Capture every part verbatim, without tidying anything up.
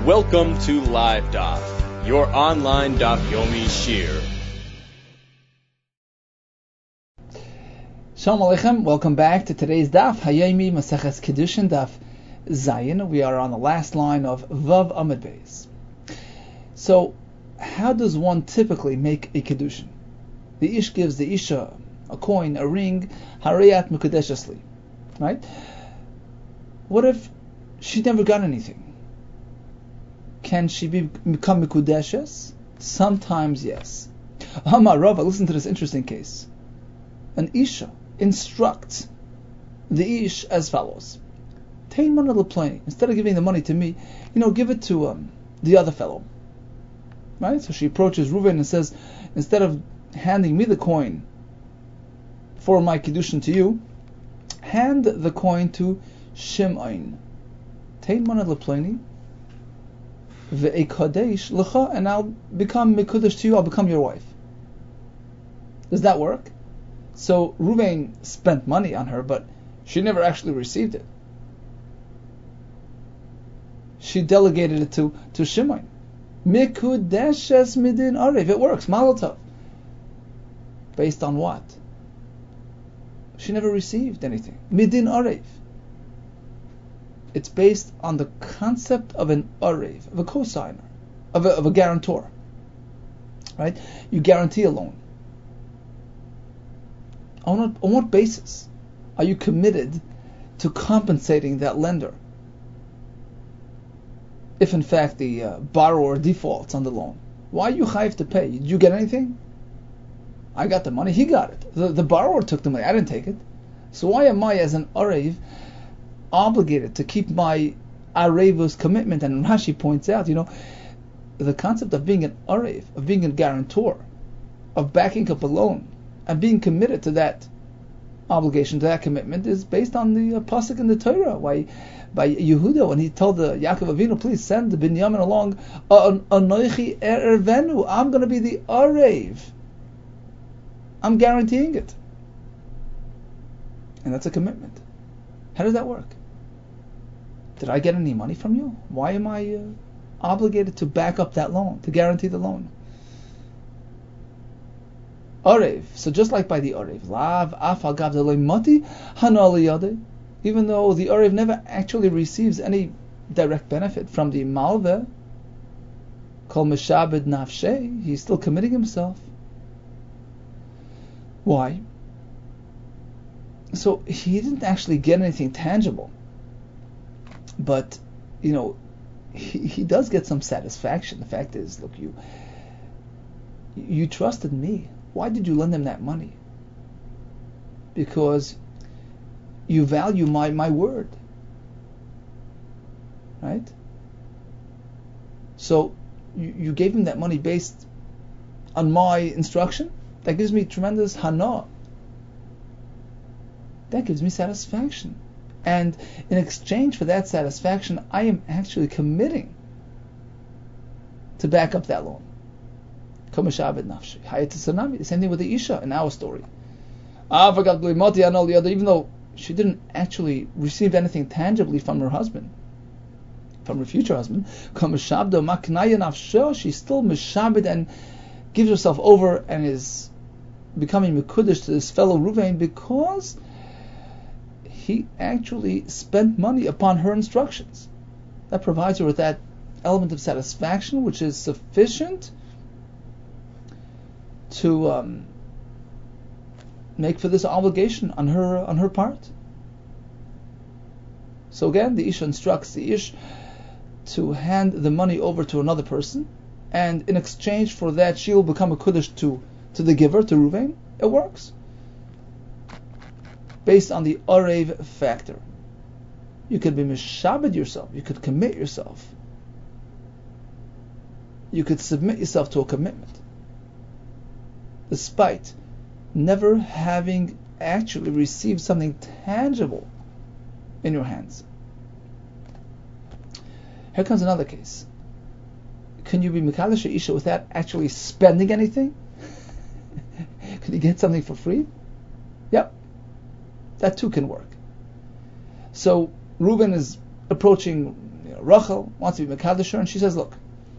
Welcome to Live Daf, your online Daf Yomi Shir. Shalom Aleichem, welcome back to today's Daf Hayomi Maseches Kedushin Daf Zayin. We are on the last line of Vav Amud Beis. So, how does one typically make a Kedushin? The Ish gives the Isha a coin, a ring, Harayat Mekudeshesli, right? What if she never got anything? Can she be, become Mekudeshes? Sometimes yes. Amar Rava, listen to this interesting case. An Isha instructs the Ish as follows. Tain mana leplani. Instead of giving the money to me, you know, give it to um, the other fellow. Right? So she approaches Reuven and says, instead of handing me the coin for my Kiddushin to you, hand the coin to Shimon. Tain mana leplani. Ve'ekadesh lecha, and I'll become Mekudesh to you, I'll become your wife. Does that work? So Reuven spent money on her, but she never actually received it. She delegated it to, to Shimon. Mikudeshes midin arev. It works. Malotov. Based on what? She never received anything. Midin arev. It's based on the concept of an arev, of a cosigner, of a, of a guarantor. Right? You guarantee a loan. On what, on what basis are you committed to compensating that lender? If in fact the uh, borrower defaults on the loan, why are you chayiv to pay? Did you get anything? I got the money, he got it. The, the borrower took the money, I didn't take it. So why am I, as an arev, obligated to keep my arevus commitment? And Rashi points out, you know, the concept of being an arev, of being a guarantor, of backing up a loan, and being committed to that obligation, to that commitment, is based on the uh, pasuk in the Torah. Why, by Yehuda, when he told the Yaakov Avinu, please send the Binyamin along, Anoichi ervenu, I'm going to be the arev. I'm guaranteeing it. And that's a commitment. How does that work? Did I get any money from you? Why am I uh, obligated to back up that loan, to guarantee the loan? Arev. So just like by the Arev, Lav Afal Gav Delay Mati Hanaliyade, even though the Arev never actually receives any direct benefit from the Malveh, Kol Meshabed Nafshe, he's still committing himself. Why? So he didn't actually get anything tangible, but you know, he, he does get some satisfaction. The fact is, look, you you trusted me. Why did you lend him that money? Because you value my, my word. Right? So you, you gave him that money based on my instruction? That gives me tremendous hana. That gives me satisfaction. And in exchange for that satisfaction, I am actually committing to back up that loan. The same thing with the Isha in our story. Even though she didn't actually receive anything tangibly from her husband, from her future husband, she's still mishabed and gives herself over and is becoming mekudesh to this fellow Reuven because he actually spent money upon her instructions. That provides her with that element of satisfaction which is sufficient to um, make for this obligation on her on her part. So again, the Isha instructs the Ish to hand the money over to another person, and in exchange for that, she will become a Kuddush to, to the giver, to Reuven. It works. Based on the Arev factor. You could be mishabed yourself, you could commit yourself. You could submit yourself to a commitment, despite never having actually received something tangible in your hands. Here comes another case. Can you be Mekadesh Isha without actually spending anything? Can you get something for free? Yep. That too can work. So Reuben is approaching you know, Rachel wants to be Mekadosh her, and she says, look,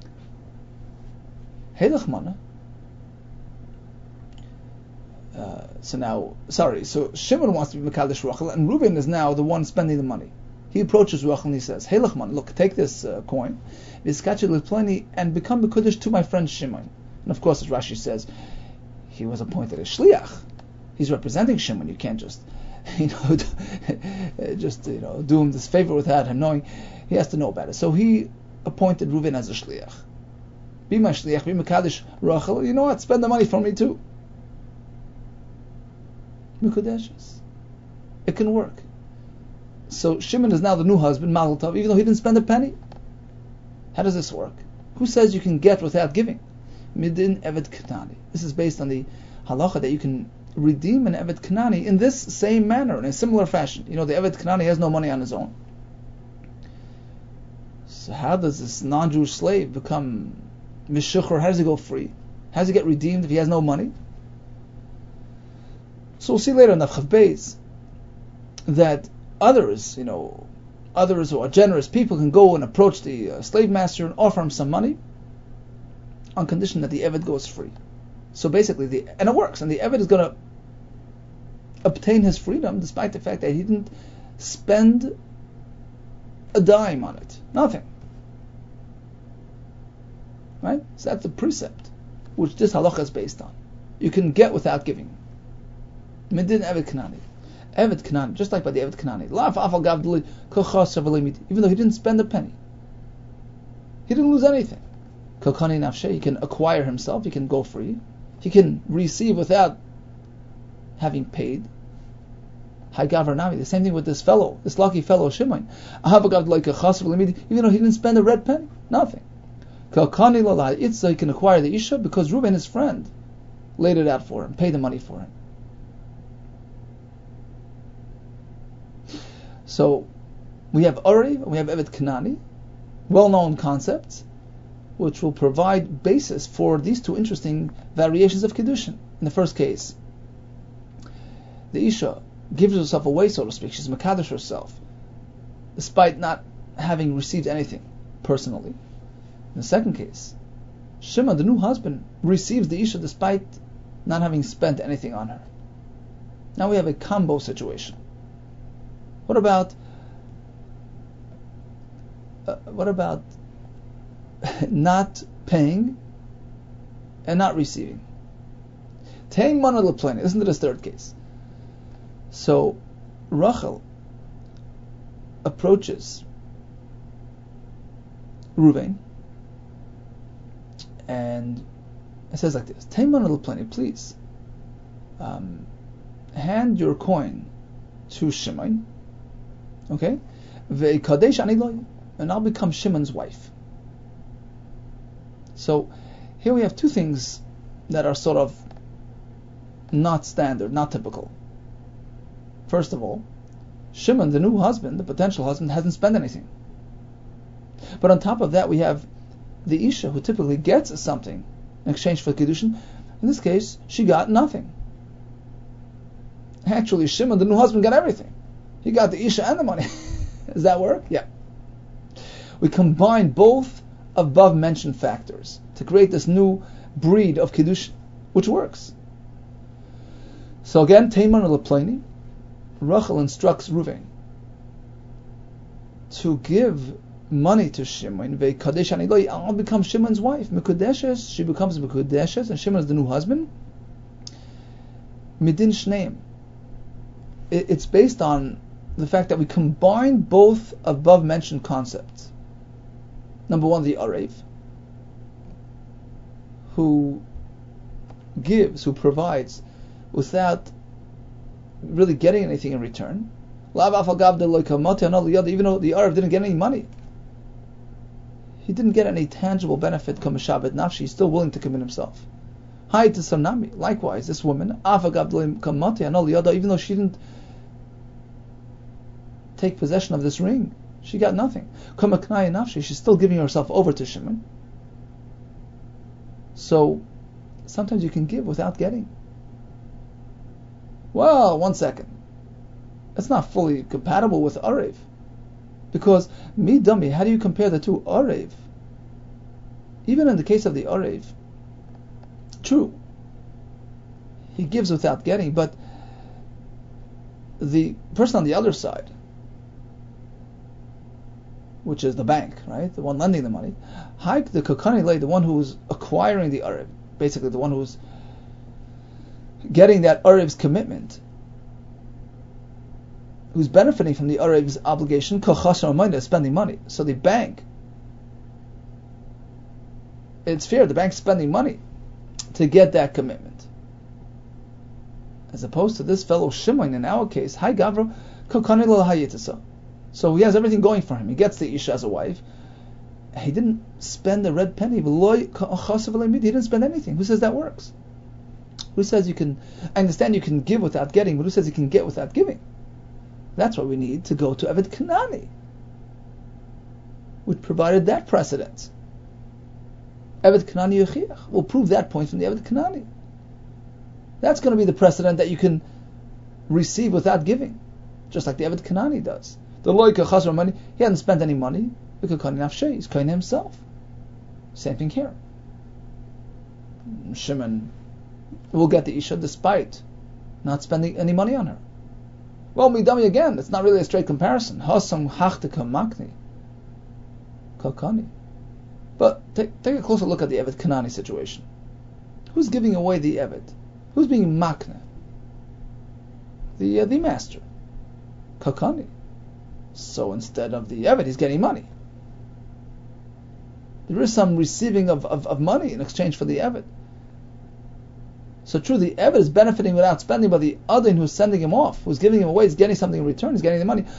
Heilach mana. Uh, so now, sorry, so Shimon wants to be Mekadosh Rachel, and Reuben is now the one spending the money. He approaches Rachel and he says, Heilach mana, look, take this uh, coin, and become Mekadosh to my friend Shimon. And of course, as Rashi says, he was appointed as Shliach. He's representing Shimon. You can't just, you know, just you know, do him this favor without him knowing. He has to know about it. So he appointed Reuven as a Shliach. Be my Shliach, be Mekadosh Rachel. You know what? Spend the money for me too. Mekudeshes. It can work. So Shimon is now the new husband, Mazel Tov, even though he didn't spend a penny. How does this work? Who says you can get without giving? Midin Evet Knani. This is based on the halacha that you can redeem an Evet Knani in this same manner, in a similar fashion. You know, the Evet Knani has no money on his own. So how does this non-Jewish slave become Mishuchar? How does he go free? How does he get redeemed if he has no money? So we'll see later in the Chav Beis that others, you know, others who are generous people can go and approach the uh, slave master and offer him some money on condition that the Eved goes free. So basically, the and it works, and the Eved is going to obtain his freedom despite the fact that he didn't spend a dime on it. Nothing. Right? So that's the precept which this halacha is based on. You can get without giving. Midin Evet Knani. Evet Knani, just like by the Evet Knani. Even though he didn't spend a penny. He didn't lose anything. Kokani Nafshe, he can acquire himself, he can go free. He can receive without having paid. Hagavar Nami, the same thing with this fellow, this lucky fellow Shimon. Even though he didn't spend a red penny. Nothing. Kokani Lalai, it's so he can acquire the Isha because Reuben, his friend, laid it out for him, paid the money for him. So we have Ori, we have Evet Knani, well-known concepts, which will provide basis for these two interesting variations of Kiddushin. In the first case, the Isha gives herself away, so to speak. She's Mekadosh herself, despite not having received anything personally. In the second case, Shimon, the new husband, receives the Isha despite not having spent anything on her. Now we have a combo situation. What about uh, what about not paying and not receiving? Tein mana leplane. Isn't it a third case? So Rachel approaches Reuven and it says like this: Tein mana leplane, please um, hand your coin to Shimon. Okay, and I'll become Shimon's wife. So here we have two things that are sort of not standard, not typical. First of all, Shimon, the new husband, the potential husband, hasn't spent anything. But on top of that, we have the Isha, who typically gets something in exchange for the Kiddushin. In this case, she got nothing. Actually, Shimon, the new husband, got everything. He got the Isha and the money. Does that work? Yeah. We combine both above mentioned factors to create this new breed of Kiddush, which works. So again, Teiman Leplani, Rachel instructs Reuven to give money to Shimon. I'll become Shimon's wife. Mekudeshes, she becomes Mekudeshes, and Shimon is the new husband. Midin Shneim. It's based on the fact that we combine both above mentioned concepts. Number one, the Arev, who gives, who provides, without really getting anything in return. Even though the Arev didn't get any money, he didn't get any tangible benefit. He's still willing to commit himself. Hi to Sanami. Likewise, this woman, even though she didn't take possession of this ring, she got nothing. She's still giving herself over to Shimon. So sometimes you can give without getting. Well, one second. It's not fully compatible with Arev. Because mi dami, how do you compare the two? Arev. Even in the case of the Arev, true, he gives without getting, but the person on the other side, which is the bank, right, the one lending the money, Haik the Kokani lay, the one who's acquiring the Arev, basically the one who's getting that Arev's commitment, who's benefiting from the Arev's obligation, spending money. So the bank, it's fair, the bank's spending money to get that commitment. As opposed to this fellow Shimon, in our case, Hai Gavra Kokani lo hayitasa. So he has everything going for him. He gets the Isha as a wife. He didn't spend a red penny. He didn't spend anything. Who says that works? Who says you can, I understand you can give without getting, but who says you can get without giving? That's why we need to go to Eved Kanani, which provided that precedent. Eved Kanani Yechiach will prove that point from the Eved Kanani. That's going to be the precedent that you can receive without giving, just like the Eved Kanani does. The loika chasar money, he hadn't spent any money. He's kohen himself. Same thing here. Shimon will get the Isha despite not spending any money on her. Well, midami again, it's not really a straight comparison. Hasam hachtika makni. Kokani. But take, take a closer look at the Eved Kanani situation. Who's giving away the Eved? Who's being makne? The uh, the master. Kokani. So instead of the Eved, he's getting money. There is some receiving of, of, of money in exchange for the Eved. So true, the Eved is benefiting without spending, but the other who's sending him off, who's giving him away, is getting something in return, he's getting the money.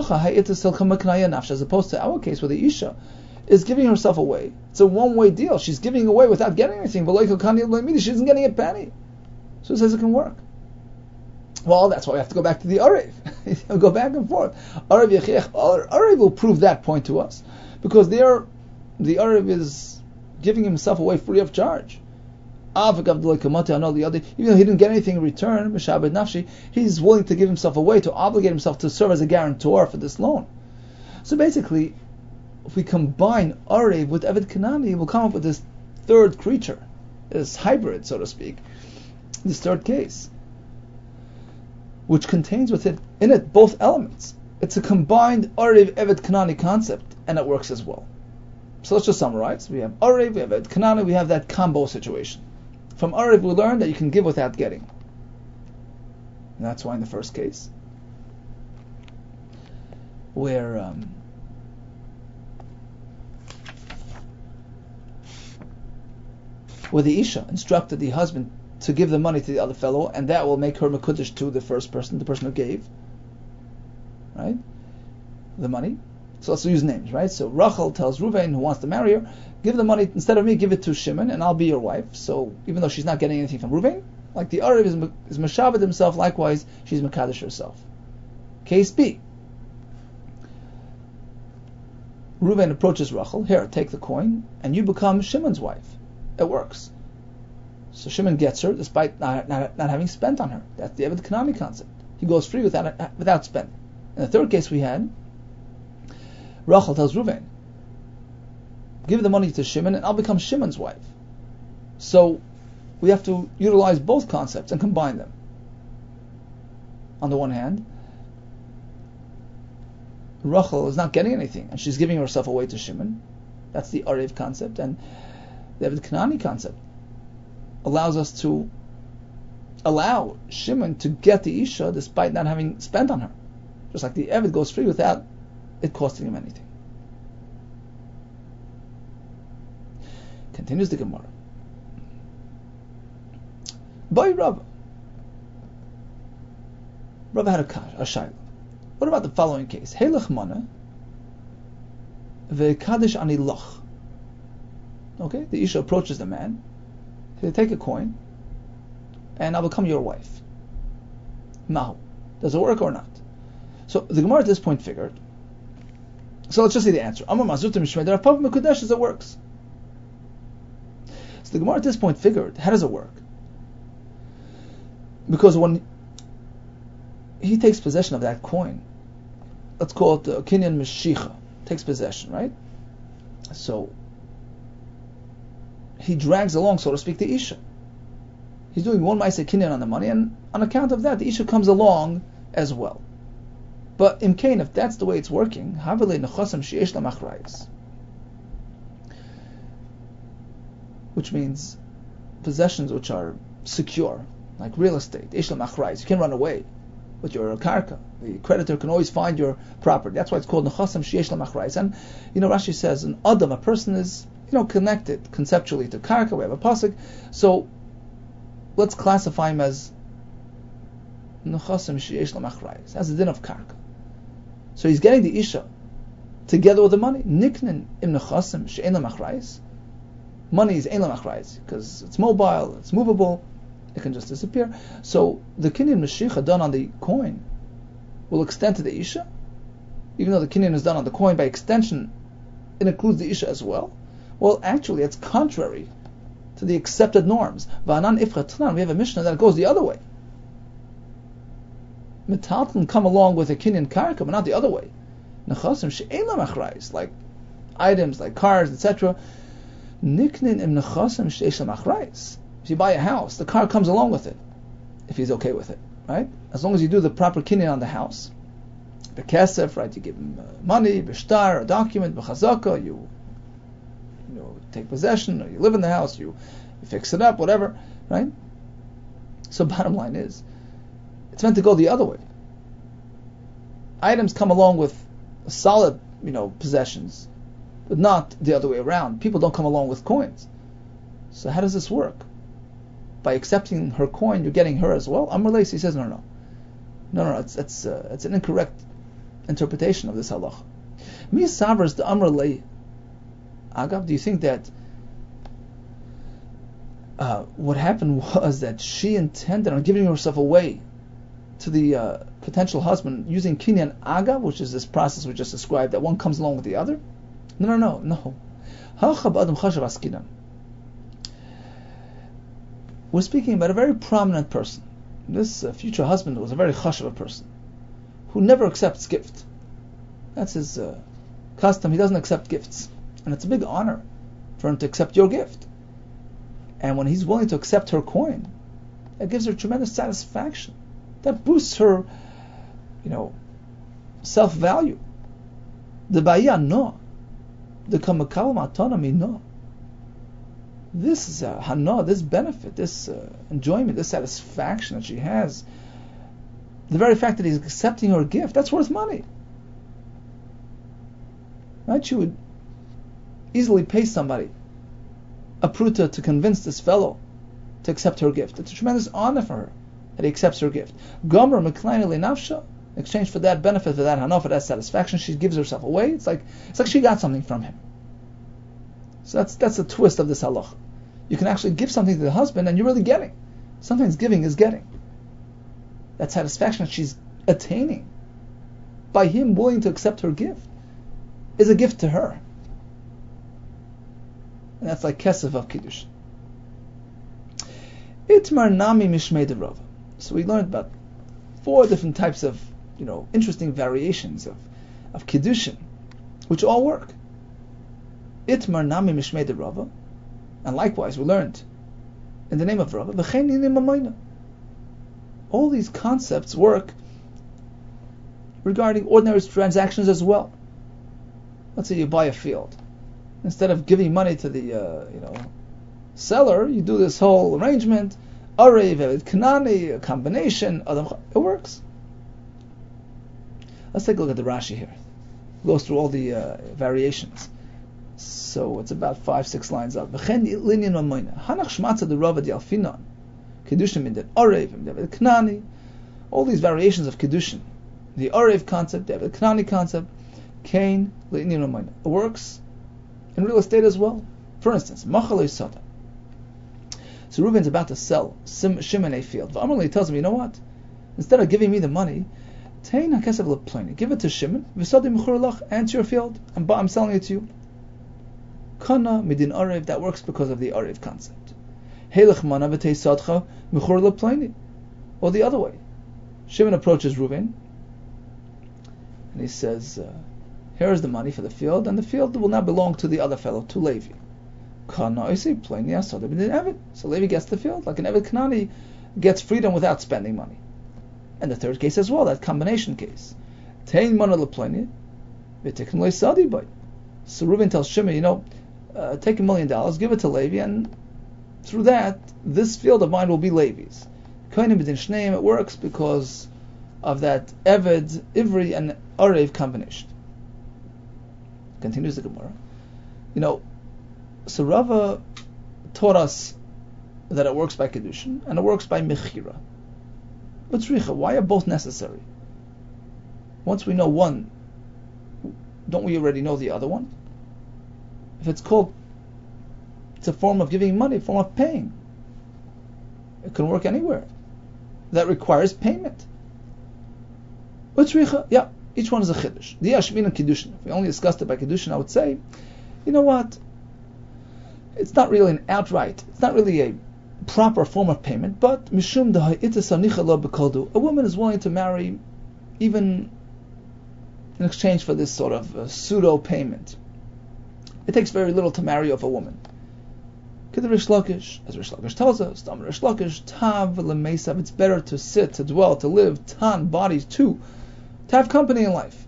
As opposed to our case where the Isha is giving herself away. It's a one-way deal. She's giving away without getting anything. She isn't getting a penny. So it says it can work. Well, that's why we have to go back to the Arev. Go back and forth. Arev Yechiach, Arev will prove that point to us. Because there, the Arev is giving himself away free of charge. Even though he didn't get anything in return, he's willing to give himself away, to obligate himself to serve as a guarantor for this loan. So basically, if we combine Arev with Eved Kanani, we'll come up with this third creature, this hybrid, so to speak, this third case, which contains within in it both elements. It's a combined Arev Eved Kanani concept, and it works as well. So let's just summarize. We have Arev, we have Eved Kanani, we have that combo situation. From Arev we learned that you can give without getting. And that's why in the first case, where um, where the Isha instructed the husband to give the money to the other fellow, and that will make her mekudesh to the first person, the person who gave, right, the money. So let's use names, right? So Rachel tells Ruvain, who wants to marry her, give the money, instead of me, give it to Shimon, and I'll be your wife. So even though she's not getting anything from Ruvain, like the Arev is, is Meshaved himself, likewise, she's Mekadesh herself. Case B. Ruvain approaches Rachel, here, take the coin, and you become Shimon's wife. It works. So Shimon gets her, despite not, not, not having spent on her. That's the Eved Kanani concept. He goes free without without spending. In the third case we had, Rachel tells Ruvain, give the money to Shimon and I'll become Shimon's wife. So we have to utilize both concepts and combine them. On the one hand, Rachel is not getting anything and she's giving herself away to Shimon. That's the Arev concept. And the Eved Kanani concept allows us to allow Shimon to get the Isha despite not having spent on her. Just like the Eved goes free without it costing him anything. Continues the Gemara. Boy Rav. Rav had a, a shayla. What about the following case? Helech mana ve'kadesh ani loch. Okay, the Isha approaches the man. He'll take a coin, and I'll become your wife. Mahu. Does it work or not? So the Gemara at this point figured. So let's just see the answer. Amar Mazutim Shmei Rav Papa Mekudesh, as it works. So the Gemara at this point figured, how does it work? Because when he takes possession of that coin, let's call it uh, kinyan meshicha, takes possession, right? So he drags along, so to speak, the isha. He's doing one ma'aseh kinyan on the money, and on account of that, the isha comes along as well. But imkain, if that's the way it's working, havile nechasam sheyesh la machrayis, which means possessions which are secure, like real estate, yesh la machrayis. You can't run away with your karka. The creditor can always find your property. That's why it's called nechasam sheyesh la machrayis. And you know, Rashi says an adam, a person is you know connected conceptually to karka. We have a pasuk, so let's classify him as nechasam sheyesh la machrayis, as a din of karka. So he's getting the isha together with the money. Niknin im nechasam she'en la machrayis. Money is ein la machrayis because it's mobile, it's movable, it can just disappear. So the kinyan meshicha done on the coin will extend to the isha, even though the kinyan is done on the coin by extension, it includes the isha as well. Well, actually, it's contrary to the accepted norms. Va'anan ifcha tanan, we have a mishnah that goes the other way. Metalton come along with a kinyan karka, but not the other way. Nechasim she'en la machrayis, like items, like cars, et cetera. Niknin im nechasim she'esh la machrayis. If you buy a house, the car comes along with it, if he's okay with it, right? As long as you do the proper kinyan on the house, the kesef, right? You give him uh, money, b'shtar, a document, b'chazaka, you, you know, take possession, or you live in the house, you, you fix it up, whatever, right? So bottom line is, it's meant to go the other way. Items come along with solid, you know, possessions, but not the other way around. People don't come along with coins. So how does this work? By accepting her coin, you're getting her as well? Amr Lacy says, no, no, no, no, no. It's it's uh, it's an incorrect interpretation of this halach. Mi savers the Amr Lay. Agav, do you think that uh, what happened was that she intended on giving herself away to the uh, potential husband using kinyan agav, which is this process we just described, that one comes along with the other? No, no, no, no. We're speaking about a very prominent person. This uh, future husband was a very chashuv person who never accepts gift. That's his uh, custom. He doesn't accept gifts, and it's a big honor for him to accept your gift. And when he's willing to accept her coin, that gives her tremendous satisfaction. That boosts her, you know, self-value. The baya no, the kamakal autonomy no. This is a hana, this benefit, this uh, enjoyment, this satisfaction that she has. The very fact that he's accepting her gift, that's worth money. Right? She would easily pay somebody a pruta to convince this fellow to accept her gift. It's a tremendous honor for her that he accepts her gift. Gomer meklein nafsha, in exchange for that benefit, for that hana, for that satisfaction, she gives herself away. It's like it's like she got something from him. So that's that's a twist of this halach. You can actually give something to the husband, and you're really getting. Sometimes giving is getting. That satisfaction that she's attaining by him willing to accept her gift is a gift to her. And that's like kesef of kiddush. Itmar nami mishmei de Rava. So we learned about four different types of, you know, interesting variations of of kiddushin, which all work. Itmar nami mishmei de Rava, and likewise we learned in the name of Rava, v'chein inim amayna. All these concepts work regarding ordinary transactions as well. Let's say you buy a field. Instead of giving money to the uh, you know seller, you do this whole arrangement, arev evet kanani, a combination. It works. Let's take a look at the Rashi here. It goes through all the uh, variations. So it's about five, six lines up. V'chen linyan amayna hanach shmatza de Rava di alfinan kedushin min den arev evet kanani. All these variations of kedushin, the arev concept, the evet kanani concept, kain linyan amayna. It works in real estate as well. For instance, Machalei Sada. So Reuven's about to sell Sim, Shimon a field. V'Amalei tells him, you know what? Instead of giving me the money, Tein HaKesef LePloni, give it to Shimon, V'Sadi Mechur Lach, and to your field. I'm, I'm selling it to you. Kana Midin Arev, that works because of the Arev concept. Heilach Mana V'Tei Sadcha Mechur LePloni. Or the other way. Shimon approaches Reuven, and and he says, uh, here is the money for the field, and the field will now belong to the other fellow, to Levi. So Levi gets the field, like an Eved Kanani gets freedom without spending money. And the third case as well, that combination case. So Reuben tells Shimon, you know, uh, take a million dollars, give it to Levi, and through that, this field of mine will be Levi's. It works because of that Eved, Ivri, and Arev combination. Continues the Gemara. You know, so Rava taught us that it works by Kedushin and it works by Mechira. But Tzricha, why are both necessary? Once we know one, don't we already know the other one? If it's called, it's a form of giving money, a form of paying. It can work anywhere. That requires payment. But Tzricha, yeah, each one is a Chiddush. The Yashmin and Kedushin. If we only discussed it by Kedushin, I would say, you know what? It's not really an outright, it's not really a proper form of payment, but Mishum Bekoldu, a woman is willing to marry even in exchange for this sort of uh, pseudo payment. It takes very little to marry off a woman. Kid Rish Lakish, as Rish Lakish tells us, Tam Rish Lakish, Tav Lemesav, it's better to sit, to dwell, to live, Tan, bodies too, to have company in life.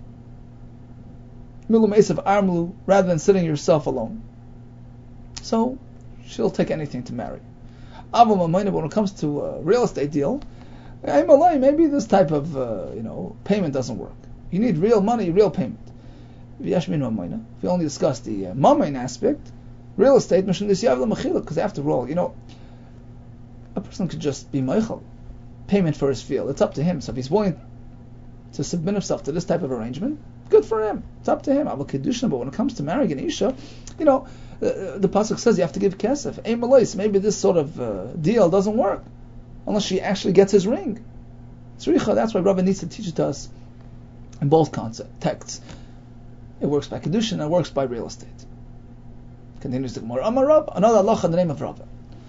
Milu Mesav Armlu, rather than sitting yourself alone. So, she'll take anything to marry. When it comes to a real estate deal, maybe this type of uh, you know payment doesn't work. You need real money, real payment. If we only discuss the uh, mamain aspect, real estate, because after all, you know, a person could just be meichel, payment for his field. It's up to him. So if he's willing to submit himself to this type of arrangement, good for him. It's up to him. But when it comes to marrying an isha, you know, the, the pasuk says you have to give kesef. Maybe this sort of uh, deal doesn't work unless she actually gets his ring. Tzricha, that's why Rabbi needs to teach it to us in both concept texts. It works by kedushin and it works by real estate. Continues the Gemara. Amar Rav, another halacha in the name of Rav.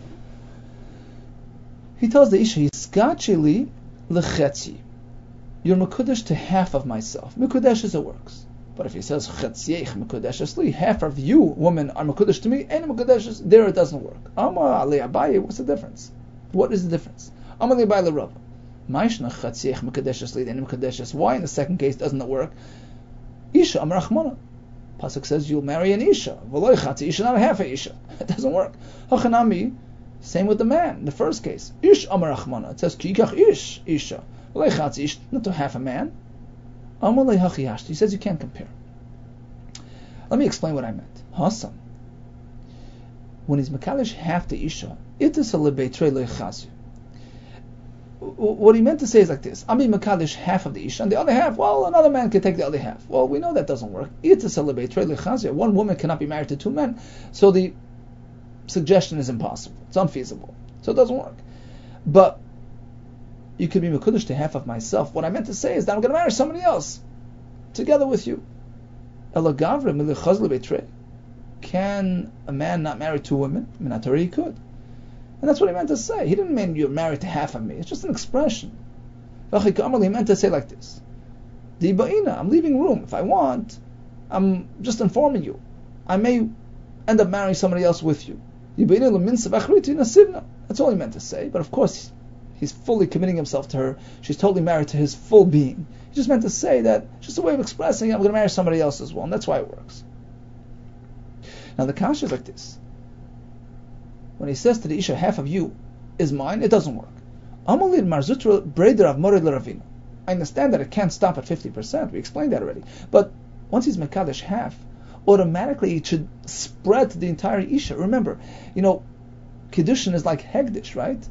He tells the isha, "Hiskachili lechetzi." You're mekudesh to half of myself. Mekudesh is it works. But if he says chetziech mekudesh li, half of you women are mekudesh to me, and mekudesh, there it doesn't work. Amar Ali Abaye, what's the difference? What is the difference? Amar Ali Abaye Rav. Ma'ishna chetziech mekudesh li, and mekudesh. Why in the second case doesn't it work? Isha Amar Achmana. Pasuk says you'll marry an isha. V'lo chatzi isha, not a half a isha. It doesn't work. Hachanami, same with the man. In the first case, ish Amar Achmana. It says ki yikach ish isha. Not to half a man. He says you can't compare. Let me explain what I meant. Hasan. When he's Makalish half the Isha, it is a lebeitre lechazu. What he meant to say is like this: I'm being Makalish half of the Isha, and the other half, well, another man can take the other half. Well, we know that doesn't work. It is a lebeitre lechazu. One woman cannot be married to two men, so the suggestion is impossible. It's unfeasible. So it doesn't work. But you could be mekudesh to half of myself. What I meant to say is that I'm going to marry somebody else together with you. Can a man not marry two women? Minatori he could. And that's what he meant to say. He didn't mean you're married to half of me. It's just an expression. He meant to say like this. I'm leaving room. If I want, I'm just informing you. I may end up marrying somebody else with you. That's all he meant to say. But of course, he's fully committing himself to her. She's totally married to his full being. He just meant to say that, just a way of expressing, I'm going to marry somebody else as well. And that's why it works. Now the kasha is like this. When he says to the Isha, half of you is mine, it doesn't work. I understand that it can't stop at fifty percent. We explained that already. But once he's Mekadesh half, automatically it should spread to the entire Isha. Remember, you know, Kiddushin is like Hegdish, right?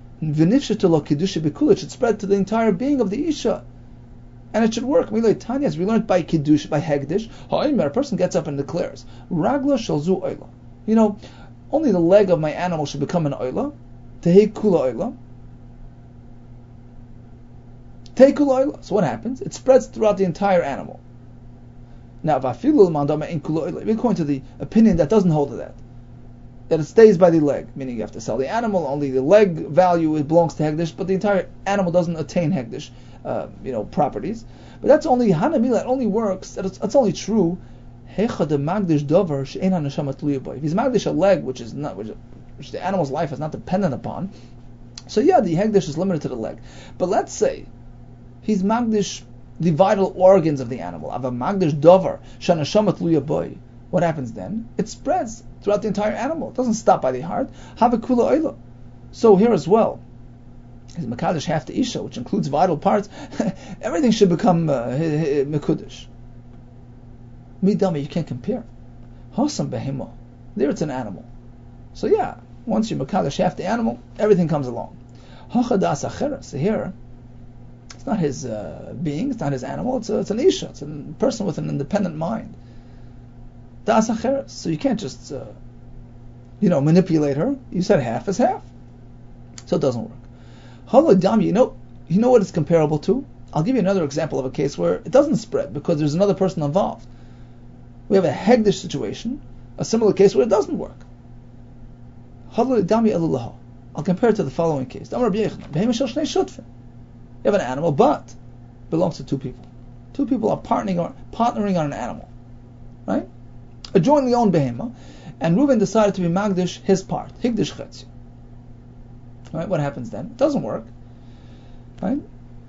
It should spread to the entire being of the Isha. And it should work. Tanya, as we learned by Kiddush, by Hegdish, a person gets up and declares, Ragla shalzu oila. You know, only the leg of my animal should become an oila. Tehei kula oila. Tehei kula oila. So what happens? It spreads throughout the entire animal. Now, according to the opinion that doesn't hold to that, that it stays by the leg, meaning you have to sell the animal, only the leg value it belongs to Hegdish, but the entire animal doesn't attain Hegdish, uh, you know, properties. But that's only Hanamila, that only works, that it's, it's only true. If he's Magdish a leg, which is not, which, which the animal's life is not dependent upon, so yeah, the Hegdish is limited to the leg. But let's say he's Magdish the vital organs of the animal. Ava Magdish Dover, Shanashama Tluya Boy. What happens then? It spreads throughout the entire animal. It doesn't stop by the heart. Havakula Oila. So here as well, his Mekadosh half the Isha, which includes vital parts, everything should become uh, Mekudosh. Midami, you can't compare. Hosam Behima. There it's an animal. So yeah, once you Mekadosh half the animal, everything comes along. Hachadas Achera. So here, it's not his uh, being, it's not his animal, it's, a, it's an Isha, it's a person with an independent mind. Das Acheres. So you can't just, uh, you know, manipulate her. You said half is half. So it doesn't work. Holodam, you know, you know what it's comparable to? I'll give you another example of a case where it doesn't spread because there's another person involved. We have a Hegdish situation, a similar case where it doesn't work. Holodam Elulah. I'll compare it to the following case. You have an animal, but it belongs to two people. Two people are partnering on, partnering on an animal, right? A jointly owned behema, and Reuben decided to be Magdish his part, Higdish Chetzi. Right? What happens then? It doesn't work. Right?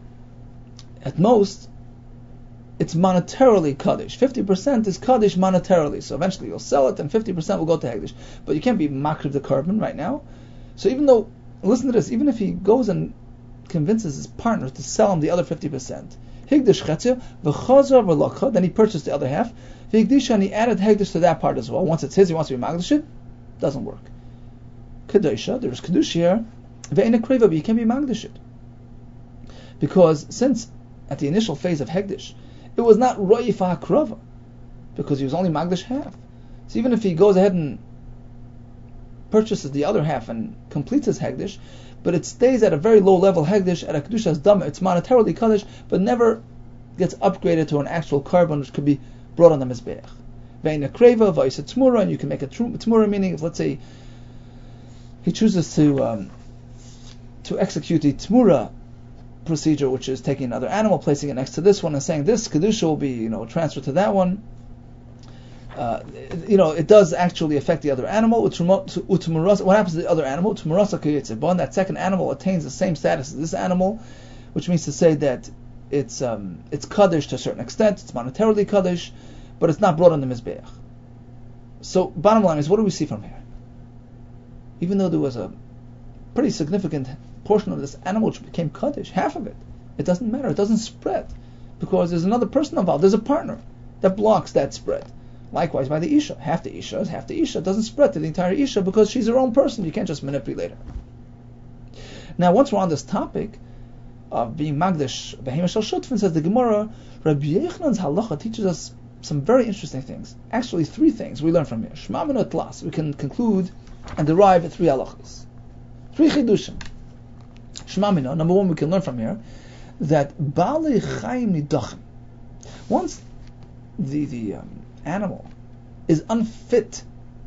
At most, it's monetarily Kaddish. fifty percent is Kaddish monetarily. So eventually you'll sell it, and fifty percent will go to Hegdish. But you can't be Makrib the carbon right now. So even though, listen to this, even if he goes and convinces his partner to sell him the other fifty percent, Higdish Chetzi, v'chazar v'lakha, then he purchased the other half, V'higdish, and he added Hegdish to that part as well. Once it's his, he wants to be Magdish it, doesn't work. Kedusha, there's Kedush here, ve'ena kreva, but you can't be Magdish it. Because since at the initial phase of Hegdish, it was not Ro'ifa HaKrava, because he was only Magdish half. So even if he goes ahead and purchases the other half and completes his Hegdish, but it stays at a very low level Hegdish, at a Kedusha's Dama, it's monetarily Kaddish, but never gets upgraded to an actual carbon which could be brought on the Mizbeach. Ve'ina kreva, va'isa tmura, and you can make a tmura, meaning if, let's say, he chooses to um, to execute the tmura procedure, which is taking another animal, placing it next to this one, and saying this kedusha will be, you know, transferred to that one. Uh, you know, it does actually affect the other animal. What happens to the other animal? That second animal attains the same status as this animal, which means to say that it's um, it's kaddish to a certain extent. It's monetarily kaddish, but it's not brought on the mizbeach. So, bottom line is, what do we see from here? Even though there was a pretty significant portion of this animal which became kaddish, half of it, it doesn't matter. It doesn't spread because there's another person involved. There's a partner that blocks that spread. Likewise, by the isha, half the isha is half the isha. It doesn't spread to the entire isha because she's her own person. You can't just manipulate her. Now, once we're on this topic of being magdish, Behema Shel Shutfin, says the Gemara, Rabbi Yechanan's halacha teaches us some very interesting things. Actually, three things we learn from here. Shema Mino Tlas. We can conclude and derive three halachas, three chidushim. Shema Mino. Number one, we can learn from here that Baalei Chaim Nidachim. Once the the um, animal is unfit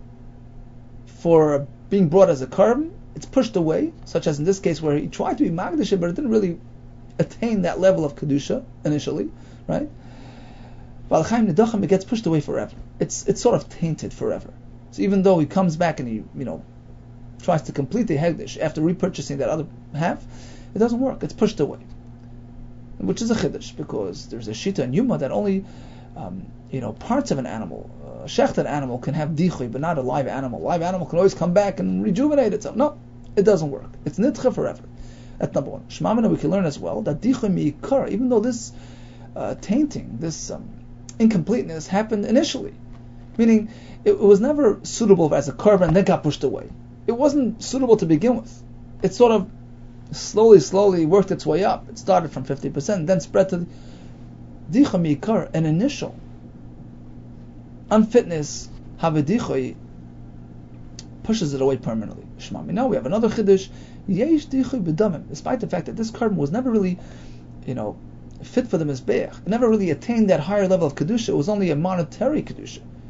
for being brought as a carbon, it's pushed away, such as in this case where he tried to be magdish, but it didn't really attain that level of kedusha initially, right? Baalei Chaim Nidachim, it gets pushed away forever. It's it's sort of tainted forever. So even though he comes back and he, you know, tries to complete the hegdish after repurchasing that other half, it doesn't work. It's pushed away, which is a chiddush because there's a shita and yuma that only, um, you know, parts of an animal, a shechted animal can have dichui, but not a live animal. A live animal can always come back and rejuvenate itself. No, it doesn't work. It's nitcha forever. That's number one. Shema Mino, we can learn as well that dichui mi'ikar, even though this uh, tainting, this um, incompleteness happened initially, meaning it was never suitable as a carbon and then got pushed away. It wasn't suitable to begin with. It sort of slowly, slowly worked its way up. It started from fifty percent, then spread to dicha mi'ikar, an initial unfitness, havedicha, pushes it away permanently. Shema Mino, we have another chiddush, yesh dicha b'damim, despite the fact that this carbon was never really, you know, fit for the mizbeach. It never really attained that higher level of kedusha. It was only a monetary kedusha.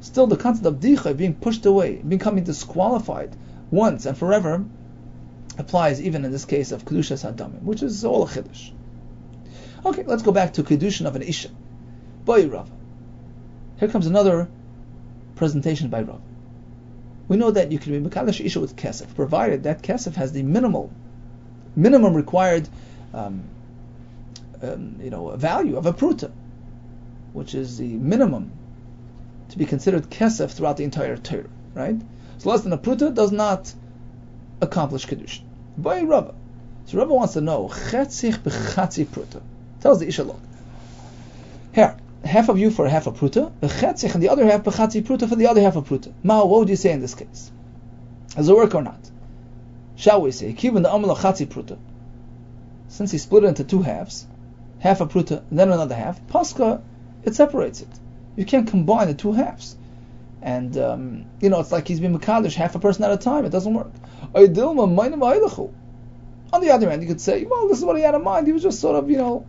still the concept of dicha, being pushed away, becoming disqualified once and forever, applies even in this case of kedushas hadamim, which is all a chiddush. Okay, let's go back to kedushin of an isha. By Rav. Here comes another presentation by Rav. We know that you can be mekadosh isha with kesef, provided that kesef has the minimal, minimum required, um, um, you know, value of a pruta, which is the minimum to be considered kesef throughout the entire Torah, right? So less than a pruta does not accomplish kedushin. By Rav. So Rav wants to know chetzich b'chatzi pruta. Tells the isha, look, here, half of you for half a pruta, b'chetzich, and the other half b'chatzi pruta for the other half a pruta. Ma, what would you say in this case? Does it work or not? Shall we say, kivin the amal chatzi pruta, since he split it into two halves, half a pruta and then another half, paska, it separates it. You can't combine the two halves. And, um, you know, it's like he's been mekadosh half a person at a time. It doesn't work. On the other hand, you could say, well, this is what he had in mind. He was just sort of, you know,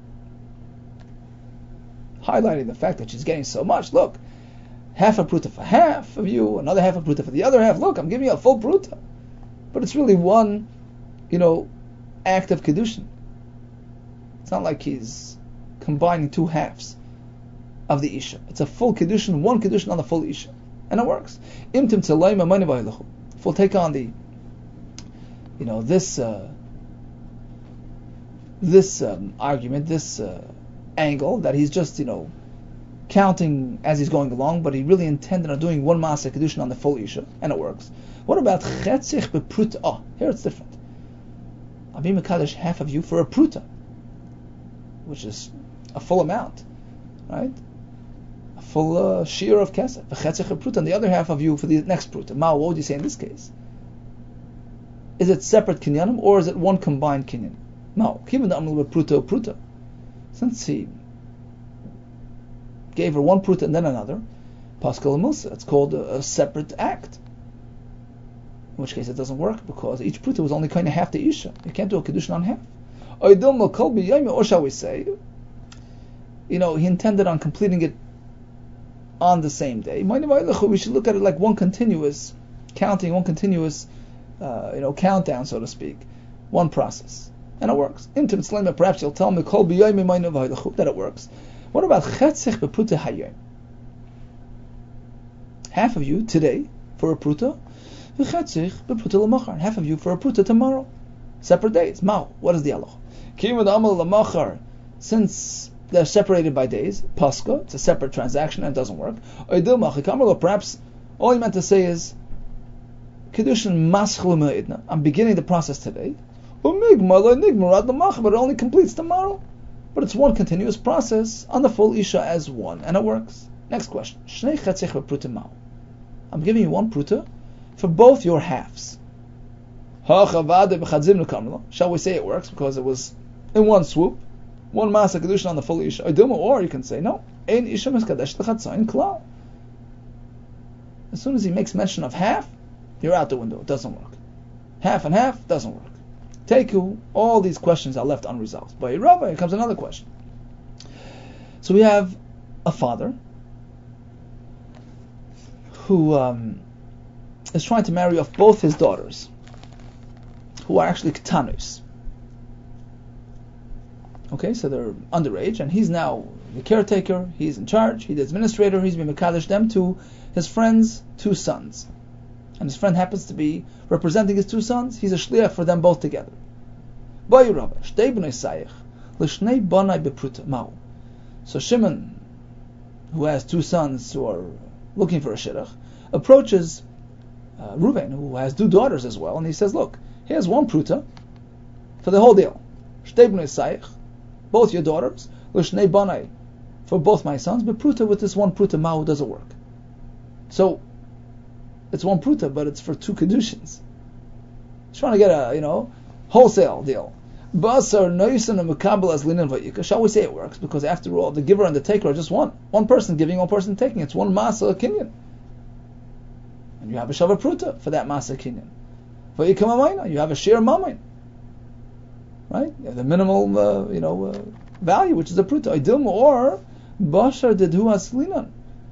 highlighting the fact that she's getting so much. Look, half a pruta for half of you, another half a pruta for the other half. Look, I'm giving you a full pruta. But it's really one, you know, act of kedushin. It's not like he's combining two halves of the isha. It's a full kedushin, one kedushin on the full isha. And it works. If we'll take on the, you know, this, uh, this um, argument, this uh, angle, that he's just, you know, counting as he's going along, but he really intended on doing one maaseh kedushin on the full isha, and it works. What about chetzich bepruta? Oh, here it's different. I'll be mekadosh half of you for a pruta, which is a full amount, right? A full uh, shear of kesef, chetzich bepruta, and the other half of you for the next pruta. Ma, what would you say in this case? Is it separate kinyanim or is it one combined kinyan? No, even the amul bepruta pruta. Since he gave her one pruta and then another, Pascal Milsa, it's called a, a separate act. In which case it doesn't work because each pruta was only kind of half the isha. You can't do a kedushin on half. Or shall we say, you know, he intended on completing it on the same day. We should look at it like one continuous counting, one continuous, uh, you know, countdown, so to speak, one process. And it works. Intimate Slema, perhaps you'll tell me that it works. What about chetzich bepruta hayom? Half of you today for a pruta, v'chetzich bepruta l'machar. Half of you for a pruta tomorrow. Separate days. Mao. What is the halach? Kivud amal l'machar. Since they're separated by days, paska, it's a separate transaction and it doesn't work. Oidil machikam, or perhaps all he meant to say is kedushin maschul me'idna. I'm beginning the process today. But it only completes tomorrow. But it's one continuous process on the full isha as one, and it works. Next question. I'm giving you one pruta for both your halves. Shall we say it works because it was in one swoop, one masa kedushin on the full isha? Or you can say no. As soon as he makes mention of half, you're out the window. It doesn't work. Half and half doesn't work. Take you, all these questions are left unresolved. By Rabbi, here comes another question. So we have a father who um, is trying to marry off both his daughters, who are actually ketanus. Okay, so they're underage, and he's now the caretaker, he's in charge, he's the administrator, he's been mekadosh them to his friend's two sons. And his friend happens to be representing his two sons, he's a shliach for them both together. So Shimon, who has two sons who are looking for a shidduch, approaches uh, Reuven, who has two daughters as well, and he says, look, here's one pruta for the whole deal. Both your daughters, for both my sons, but pruta with this one pruta, ma'u doesn't work. So it's one pruta, but it's for two kedushins. He's trying to get a, you know, wholesale deal. Shall we say it works? Because after all, the giver and the taker are just one. One person giving, one person taking. It's one masa kinyan. And you have a shava pruta for that masa kinyan. You have a share mamain. Right? You have the minimal, uh, you know, uh, value, which is a pruta. Or bashar dedu aslinan.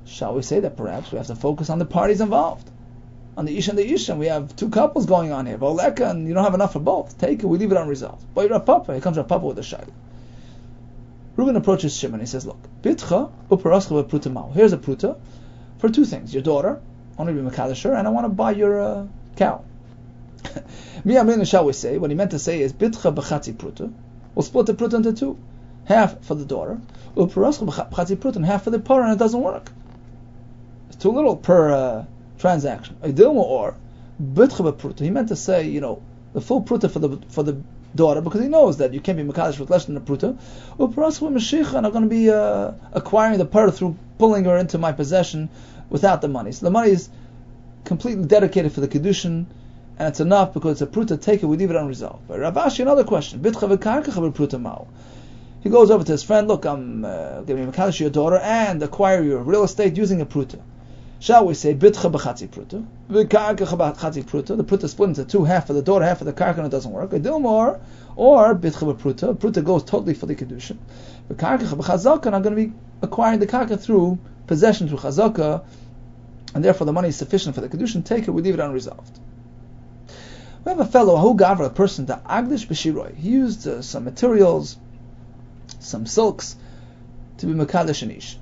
Shall we say that perhaps we have to focus on the parties involved? On the Ish and the Isha, we have two couples going on here. Voleka, and you don't have enough for both. Take it, we leave it unresolved. But Rav Papa, here comes Rav Papa with a shayla. Reuben approaches Shimon. He says, "Look, bitcha uparascha pruta mau. Here's a pruta for two things: your daughter, I want to be mekadesher, and I want to buy your uh, cow." Mi amrina, shall we say? What he meant to say is bitcha b'chatzi pruta. We'll split the pruta into two, half for the daughter, uparascha b'chatzi pruta, and half for the parah, and it doesn't work. It's too little per uh, transaction. Or bitcha b'pruta. He meant to say, you know, the full pruta for the for the daughter, because he knows that you can't be mekadesh with less than a pruta. Uparascha b'mashicha, and I'm going to be uh, acquiring the parah through pulling her into my possession without the money. So the money is completely dedicated for the kedushin, and it's enough because it's a pruta. Take it, we leave it unresolved. But Rav Ashi, another question. Bitcha v'karkacha b'pruta mao. He goes over to his friend. Look, I'm uh, going to be mekadesh your daughter and acquire your real estate using a pruta. Shall we say bitcha b'chatzi pruta, v'karkacha b'chatzi pruta? The pruta split into two, half for the daughter, half for the karka, and it doesn't work. A dilmor, or bitcha b'pruta. Pruta goes totally for the kedushin. V'karkacha b'chazaka, and I'm going to be acquiring the karka through possession through chazaka, and therefore the money is sufficient for the kedushin. Take it, we leave it unresolved. We have a fellow, Ahu Gavra, a person, the Agdish B'Shiroi. He used uh, some materials, some silks, to be mekadesh and ish.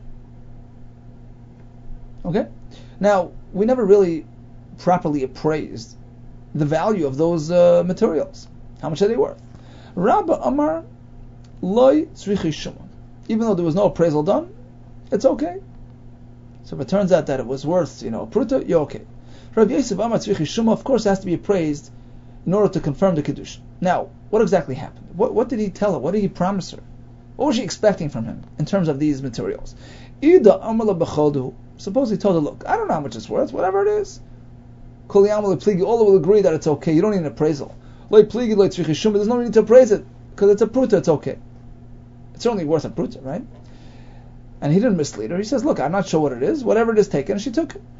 Okay? Now, we never really properly appraised the value of those uh, materials. How much are they worth? Rabba Amar Loi Tzrichi Shuma. Even though there was no appraisal done, it's okay. So if it turns out that it was worth, you know, pruta, you're okay. Rabbi Yosef Amar Tzrichi Shuma, of course, has to be appraised in order to confirm the kedusha. Now, what exactly happened? What, what did he tell her? What did he promise her? What was she expecting from him in terms of these materials? Ida Amala B'Chodu. Suppose he told her, look, I don't know how much it's worth, whatever it is. Kol Yamala Pligi, all will agree that it's okay. You don't need an appraisal. Loi Pligi, Loi Tzrichi Shuma, there's no need to appraise it, because it's a pruta, it's okay. It's only worth a pruta, right? And he didn't mislead her. He says, look, I'm not sure what it is. Whatever it is taken, and she took it.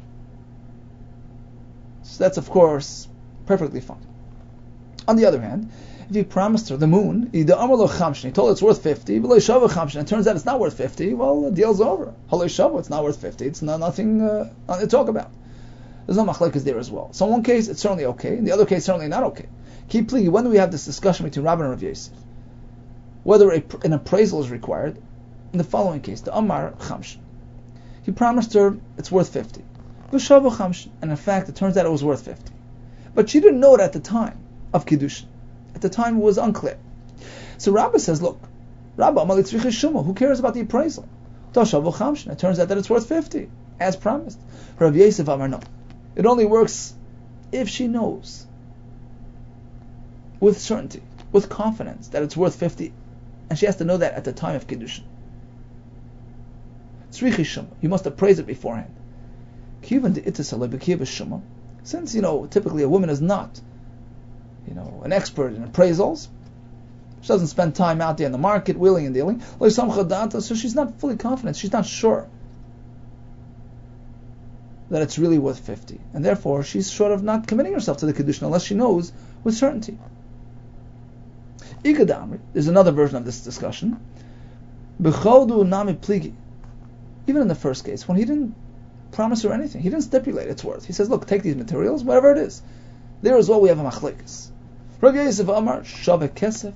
So that's, of course, perfectly fine. On the other hand, if he promised her the moon, he told her it's worth fifty, and it turns out it's not worth fifty, well, the deal's over. It's not worth fifty. It's not, nothing, uh, nothing to talk about. There's no machlekes there as well. So in one case, it's certainly okay. In the other case, certainly not okay. Keep pleading. When do we have this discussion between Rabban and Rav Yosef? Whether a, an appraisal is required? In the following case, the Amar Chamshin. He promised her it's worth fifty. And in fact, it turns out it was worth fifty. But she didn't know it at the time of Kiddushin. At the time, it was unclear. So Rabbah says, look, Rabbah, who cares about the appraisal? It turns out that it's worth fifty, as promised. Rav Yosef Amar, no. It only works if she knows, with certainty, with confidence, that it's worth fifty, and she has to know that at the time of Kiddushin. You must appraise it beforehand. Since, you know, typically a woman is not, you know, an expert in appraisals, she doesn't spend time out there in the market wheeling and dealing, so she's not fully confident, she's not sure that it's really worth fifty. And therefore, she's sort of not committing herself to the Kedushin unless she knows with certainty. There's another version of this discussion. Even in the first case, when he didn't promise her anything, he didn't stipulate its worth. He says, look, take these materials, whatever it is. There as well we have a machlekes. Rav Yosef Amar, Shave Kesef,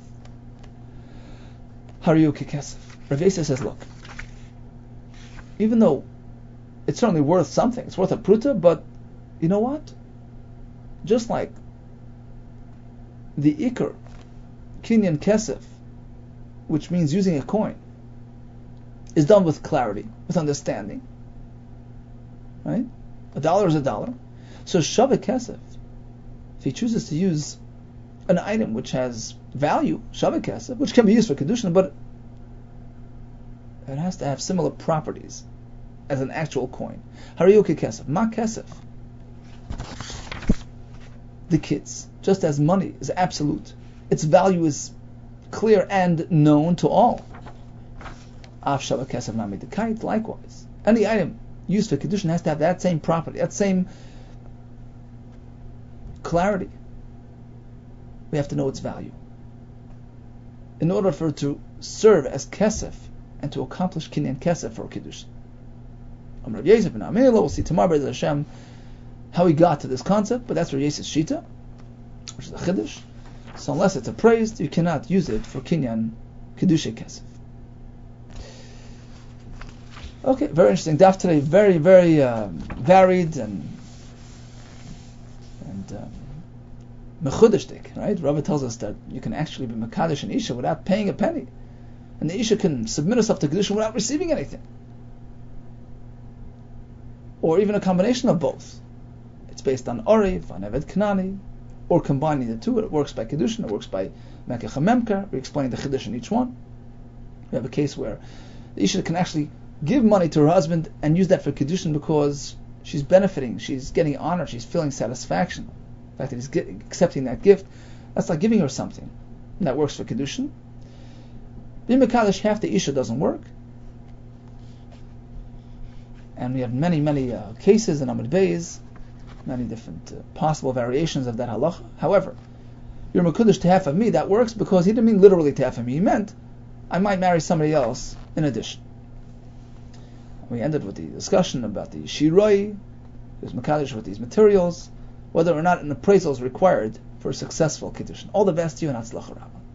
Hariyuki Kesef. Rav Yosef says, look, even though it's certainly worth something, it's worth a pruta, but you know what? Just like the Iker, Kinyan Kesef, which means using a coin, is done with clarity, with understanding. Right? A dollar is a dollar. So Shaveh Kesef, if he chooses to use an item which has value, Shaveh Kesef, which can be used for Kedushin, but it has to have similar properties as an actual coin. Hariyuki Kesef, Ma Kesef. The kids, just as money is absolute, its value is clear and known to all. Av Shaveh Kesef Mami the kite, likewise. Any item used for Kedushin has to have that same property, that same clarity. We have to know its value. In order for it to serve as Kesef and to accomplish Kinyan Kesef for Kedushin. Amar Rav Yosef ben Amila. We'll see tomorrow, B'ezras Hashem, how he got to this concept, but that's Rav Yosef's shita, which is a chiddush. So unless it's appraised, you cannot use it for kinyan kedusha kesef. Okay, very interesting daf today. Very, very uh, varied and and um, mechudishtik, right? Rava tells us that you can actually be mekadesh an isha without paying a penny, and the isha can submit herself to kedusha without receiving anything, or even a combination of both. It's based on Oriv, on Eved Kanani, or combining the two. It works by kedushin, it works by mekach memkar. We explain the chiddush in each one. We have a case where the isha can actually give money to her husband and use that for kedushin because she's benefiting, she's getting honor, she's feeling satisfaction. The fact that he's get, accepting that gift, that's like giving her something. And that works for kedushin. Being mekadesh half the isha doesn't work. And we have many, many uh, cases in Amud Beis, many different uh, possible variations of that halacha. However, you're mekudesh to half of me, that works because he didn't mean literally to half of me. He meant I might marry somebody else in addition. We ended with the discussion about the shiroi, who's mekadesh with these materials, whether or not an appraisal is required for a successful kiddushin. All the best to you and Hatzlacha Rabbah.